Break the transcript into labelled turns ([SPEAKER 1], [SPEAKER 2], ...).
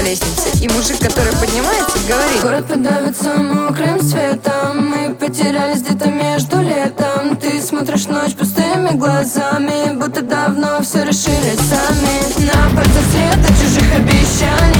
[SPEAKER 1] лестнице. И мужик, который поднимается, говорит:
[SPEAKER 2] город подавится мокрым светом, мы потерялись где-то между летом. Ты смотришь ночь пустыми глазами, будто давно все решили сами. На пальцах света чужих обещаний,